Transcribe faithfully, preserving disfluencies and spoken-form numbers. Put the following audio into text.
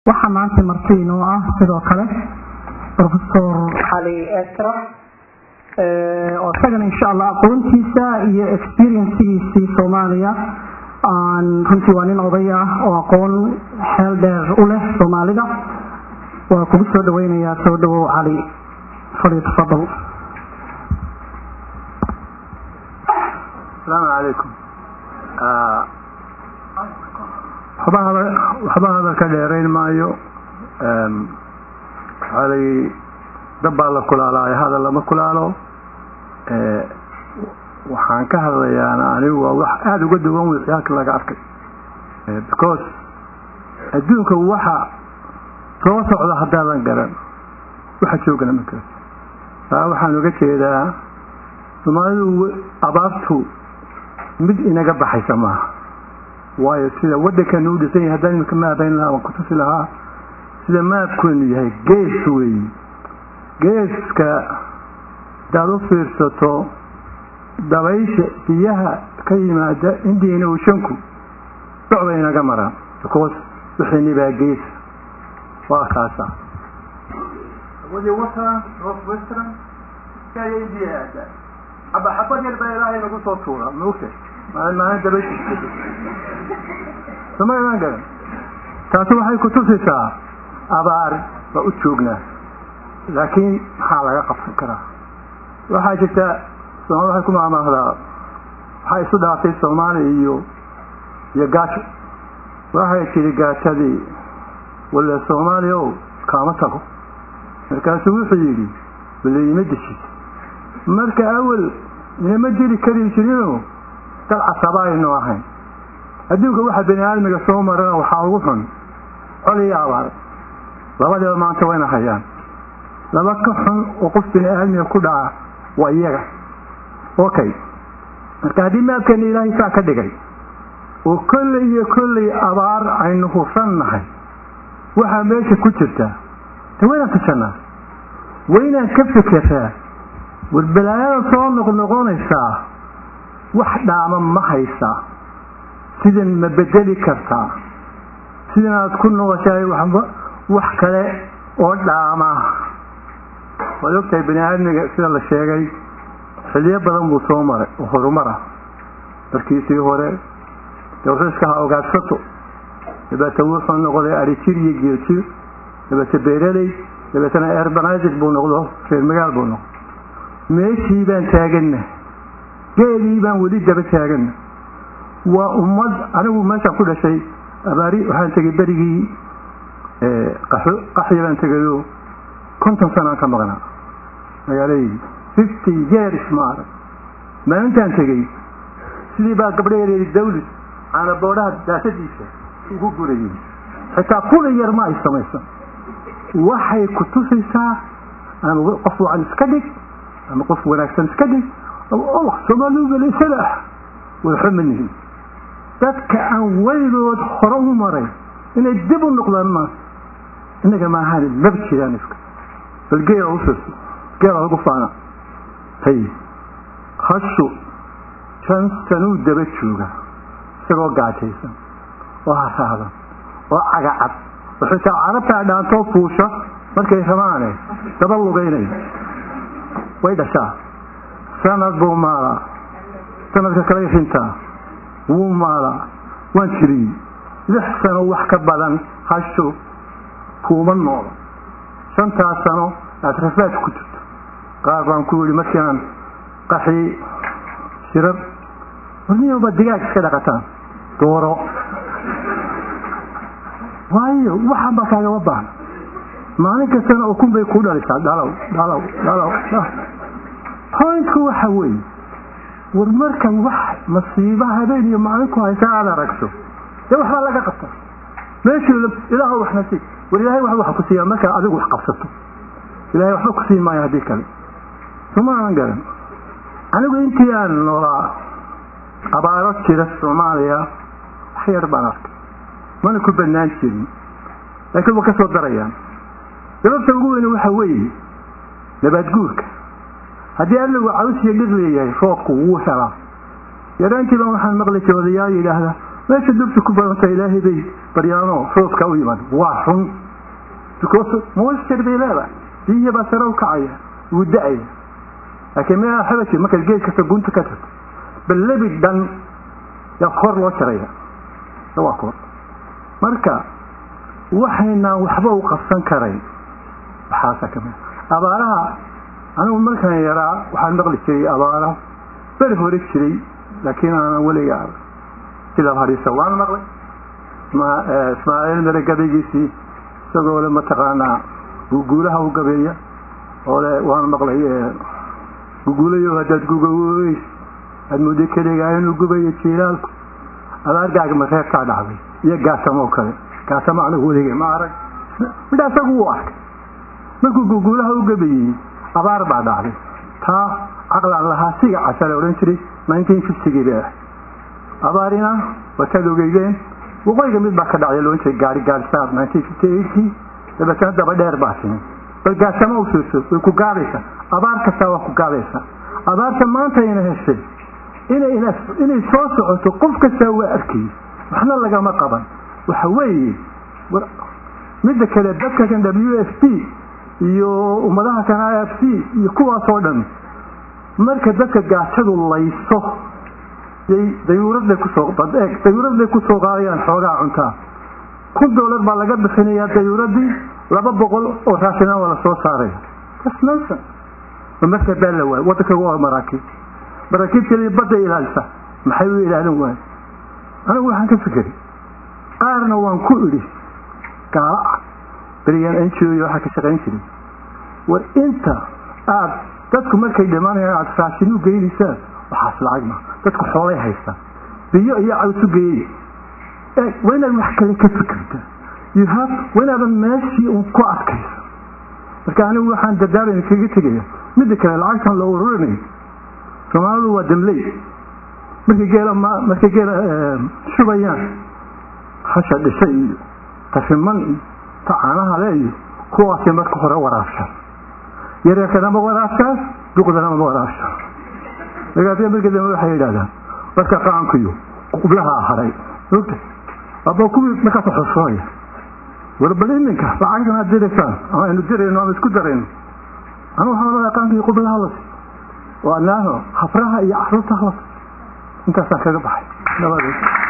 waxaa maanta martiin oo ah sidoo kale professor Xali Esra oo isagana insha Allah aqoontiisa iyo experience-kiisa Soomaaliya aan runtii waa nin oday ah oo aqoon xeel dheer u leh Soomaalida waa kugu soo dhaweynayaa soo dhawow Xali fadhi tafadal. السلام عليكم. waxba hadalka dheerayn maayo halay dabbaa la kulaalaayo hadal lama kulaalo waxaan ka hadlayaana anigu waa wax aada uga duwan wixii laga arkay because adduunka waxa soo socda haddaadan garan waxa joogana ma kara taa waxaan uga jeedaa Soomaalidu abaartu mid inaga baxaysa maaha waayo sida waddankan uu dhisay haddaan ka maabayn lahaa ku tusi lahaa sida maabkunu yahay gees weey geeska daad u fiirsato dabaysha biyaha ka yimaada Indian Ocean-ku socda inaga maraan because wixii baa gees waa kaasa wadi wata north western kaya India aba xabad yar baa ilaahay nagu soo tuura nuuke ma ma dabaysha Soomaaliland garan taasi waxay ku tusisaa abaar ba u joognaa laakiin maxaa laga qabsan karaa waxaa jirta Soomaaliya waxay ku maamulada waxay isu dhaafay Soomaaliya iyo iyo gaajo waxay tiri gaajadii wala Soomaaliya kaama tago markaasuu wuxuu yidhi waliima dishi marka awal inama jiri kari jirino dal casabaayno ahayn adduunka waxa bani aadmiga soo marana waxa ugu xun coliya abaar labadaba maanta wayna hayaan laba ka xun oo qof bani aadmiga ku dhaca waa iyaga okay marka hadii maabkan ilaahay saa ka dhigay oo kulli iyo kulli abaar aynu hufanahay waxa meesha ku jirta tawayna tusana wayna ka fikiraa warbalaayada soo noqnoqonaysaa wax dhaama ma haysaa sidan ma bedeli kartaa sidan aad ku noqoshay wax kale oo dhaama walogtay bani aadmiga sida la sheegay xilliyo badan buu soo maray oo horumar ah markiisii hore dawladka ha ogaadsato dabata wuxuu noqday arijir iyo geeljir dabata beeraley dabatana urbanized buu noqdo reer magaal buu noqdo meeshii baan taaganna geelii baan weli daba taaganna waa ummad anigu meesha ku dhashay abaari waxaan tagay berigii ee qaxo qaxyo baan tagayo konton sano ka maqnaa magaalay fifty years maar maalintaan tagay sidii baa gabdheereed dawlad ana boodaha daasadiisa ugu gurayay xitaa kula yar ma ay samaysan waxay ku tusaysaa ama qof waan iska dhig ama qof wanaagsan iska dhig oo Soomaalidu leeyahay warxamanihi dadka aan waylood hore u maray inay dib u noqdaan ma inaga ma ahan mabjiraan iska balgeeyo u soo geeyo ugu faana hay khashu shan sano daba jooga isagoo gaajaysan oo hasaada oo cagacad wuxuu taa carabta dhaanto fuusha markay rabaanay daba lugeynay way dhashaa sanad buu maala sanadka kale intaa wuu maala waan jiray lix sano wax ka badan hasho kuma nool shanta sano atrafaad ku jirto qaar baan ku wili markaan qaxi shirar waniyo ba digaag iska dhaqataan dooro waayo waxa ba kaaga wabaan maalin kasta oo kun bay ku dhalisaa dhalaw dhalaw dhalaw point-ku waxa weeye war markan wax masiiba habeen iyo maalin ku haysa aad aragto ee waxa laga qabtaa meeshii ilaahay wax nasiib war ilaahay wax wax ku siiya marka adigu wax qabsato ilaahay wax ku siin maayo hadii kale Soomaaliland garan anigu intii aan noolaa abaaro jira Soomaaliya xeer baan arkay mana ku banaan jirin laakiin waxa soo darayaan sababta ugu weyn waxa weeye nabad guurka haddii aan lagu cawsiyo dhig leeyahay roobku wuu helaa yaraantii baan waxaan maqlay joodayaal yiraahda meesha dubta ku badanta ilaahay bay baryaano roobka u yimaad waa xun because moisture bay leedahay biyo baa sare u kacaya wuu da'aya laakiin ma xabati marka geed kasta gunta ka tagto balabi dan ya kor loo jaraya waa kor marka waxayna waxba u qabsan karay waxaas ka mid abaaraha anigu markaan yaraa waxaan maqli jiray abaara bari hore jiray laakiin aan waliga sida hariisa waan maqlay ma Ismaaciil maragabigiisi isagoo la mataqaana guulaha u gabeeya oo waan maqlay guulayo hadad gugaway admuudi kaliya inuu gubayo jiilaalku abaargaaga ma reer ka dhacday iyo gaasamo kale gaasamo anigu waliga ma arag midaas ugu arkay markuu guulaha u gabeeyay abaar baa dhacday taa aqlan laha siga casal oran jiray nineteen fifty-gii abaarina wata loogeeyeen waqooyiga mid baa ka dhacay loo jeeday gaari gaar saar nineteen fifty-eight dabatan daba dheer baasin bal gaasamo u soo way ku gaadaysa abaar kasta waa ku gaadaysa abaarta maanta ina heshay inay inay soo socoto qof kasta waa arkay waxna laga ma qaban waxa weeye mid kale dadka kan W F P iyo umadaha kan I F C iyo kuwaas oo dhan marka dadka gaashadu layso ay dayuuradda ku soo badeeg dayuuradda ku soo qaadayaan xoogaa cunta kun dollar baa laga bixinayaa dayuuradii laba boqol oo raashin wala soo saaray kasnaysa marka baa waa wadka waa maraakiib maraakiibtii badda ilaalisa maxay u ilaalin waay anigu waxaan ka fikiray qaarna waan ku idhi gaala bariyan N G O waxa ka shaqeyn jiray war inta aad dadku markay dhimanayaan aad raashin u geynaysaa waxaas lacag ma dadku xoolay haysta biyo iyo cawsu geeyay ee wayna wax kale ka fikirta you have whenever meeshii uu ku adkayso marka anigu waxaan dadaalin kaga tagaya mid kale lacagtan loo ururinay Soomaalidu waa damlay markii geela ma markii geela shubayaan hasha dhisay tafiman taanaha leeyo kuwaas marka hore waraasha yare kana ma waraasha duqdana ma waraasha laga markii dambe waxay yiraahdaan marka qaankiyo qublaha haray ogta aba ku marka taxoosooya warbalinka lacagna diraysan ama inuu dirayno ama isku dareen anu waxaan la qaankiyo qublaha la وأنه خفرها يعرضها انت ساكت بحي